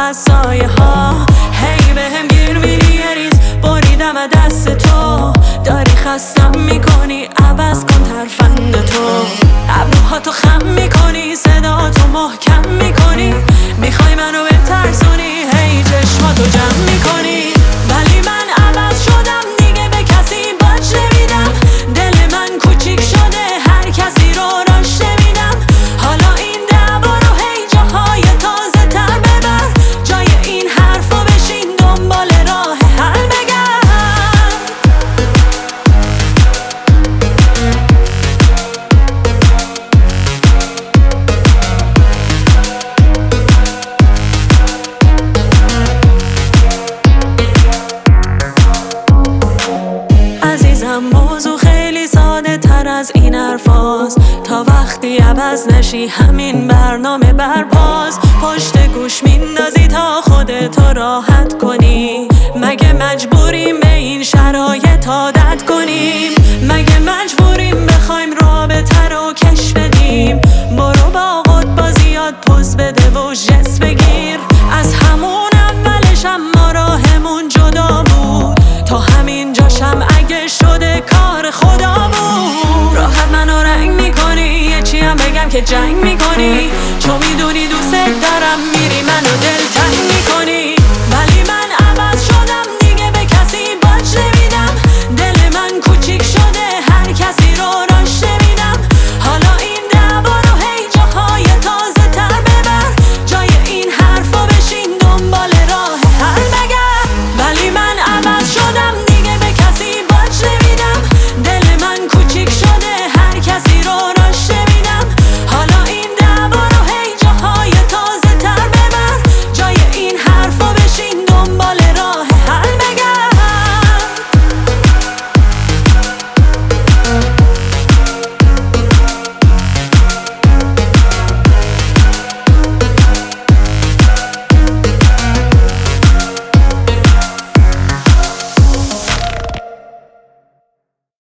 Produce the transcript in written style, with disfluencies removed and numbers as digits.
از سایه ها. هی بهم گیر میری یه ریز بریدم از دست تو. داری خستم میکنی عوض کن ترفند تو. ابروهاتو خم میکنی صداتو محکم میکنی. میخوای منو بترسونی هی چشماتو جمع میکنی. ولی من عوض شدم دیگه به کسی باج نمیدم. دل من کوچیک شده هر کسی رو راش نمیدم. حالا این دعوا رو هی جاهای تازه تر ببر. جای این حرفا بشین دنبال راه حل بگرد. عزیزم موضوع خیلی ساده تر از این حرفاست. تا وقتی عوض نشی همین برنامه برپاس. پشت گوش میندازی تا خودتو راحت کنی. مگه مجبوریم به این شرایط عادت کنیم؟ مگه مجبوریم بخوایم رابطه رو کش بدیم؟ برو با قطبا زیاد پوز بده و جس بگیر. از همون اولش اما راهمون جدا بود. تا همین جاشم اگه شده کار خدا بود. راحت منو رنگ میکنی یه چی هم بگم که جنگ میکنی. چون میدونی دوست دارم